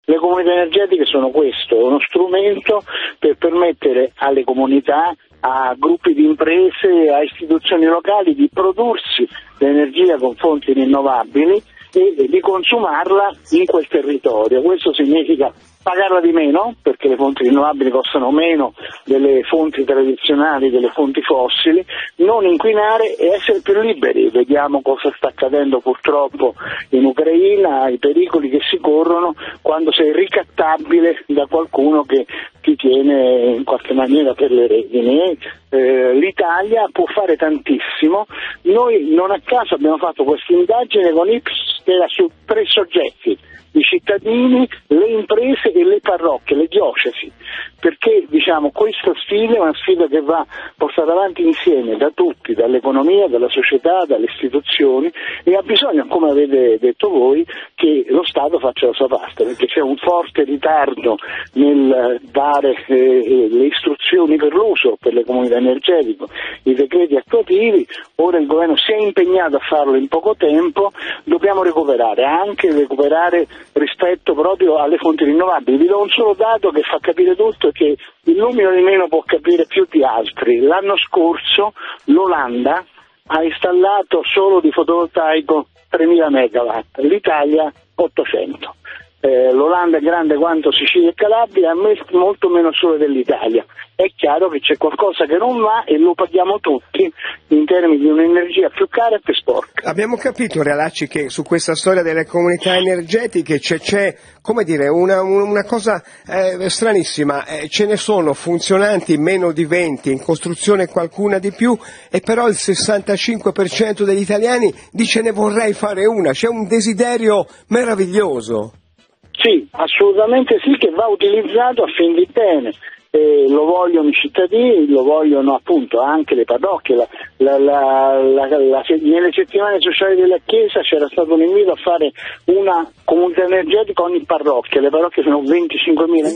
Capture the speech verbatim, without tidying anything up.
Le comunità energetiche sono questo, uno strumento per permettere alle comunità, a gruppi di imprese, a istituzioni locali di prodursi l'energia con fonti rinnovabili e di consumarla in quel territorio. Questo significa pagarla di meno, perché le fonti rinnovabili costano meno delle fonti tradizionali, delle fonti fossili, non inquinare e essere più liberi. Vediamo cosa sta accadendo purtroppo in Ucraina, i pericoli che si corrono quando sei ricattabile da qualcuno che ti tiene in qualche maniera per le redini. Eh, L'Italia può fare tantissimo. Noi non a caso abbiamo fatto questa indagine con I P S che era su tre soggetti: i cittadini, le imprese e le parrocchie, le diocesi, perché diciamo questa sfida è una sfida che va portata avanti insieme da tutti, dall'economia, dalla società, dalle istituzioni, e ha bisogno, come avete detto voi, che lo Stato faccia la sua parte, perché c'è un forte ritardo nel dare eh, le istruzioni per l'uso per le comunità energetiche, i decreti attuativi. Ora il governo si è impegnato a farlo in poco tempo, dobbiamo recuperare, anche recuperare rispetto proprio alle fonti rinnovabili. Vi do un solo dato che fa capire tutto, che il numero di meno può capire più di altri. L'anno scorso l'Olanda ha installato solo di fotovoltaico tremila megawatt, l'Italia ottocento. Eh, L'Olanda è grande quanto Sicilia e Calabria, molto meno solo dell'Italia. È chiaro che c'è qualcosa che non va e lo paghiamo tutti in termini di un'energia più cara e più sporca. Abbiamo capito, Realacci, che su questa storia delle comunità energetiche c'è, c'è come dire, una, una cosa eh, stranissima. Eh, ce ne sono funzionanti meno di venti, in costruzione qualcuna di più, e però il sessantacinque per cento degli italiani dice ne vorrei fare una. C'è un desiderio meraviglioso. Sì, assolutamente sì, che va utilizzato a fin di bene. Eh, lo vogliono i cittadini, lo vogliono appunto anche le parrocchie. La, la, la, la, la, nelle settimane sociali della Chiesa c'era stato un invito a fare una comunità energetica ogni parrocchia. Le parrocchie sono venticinquemila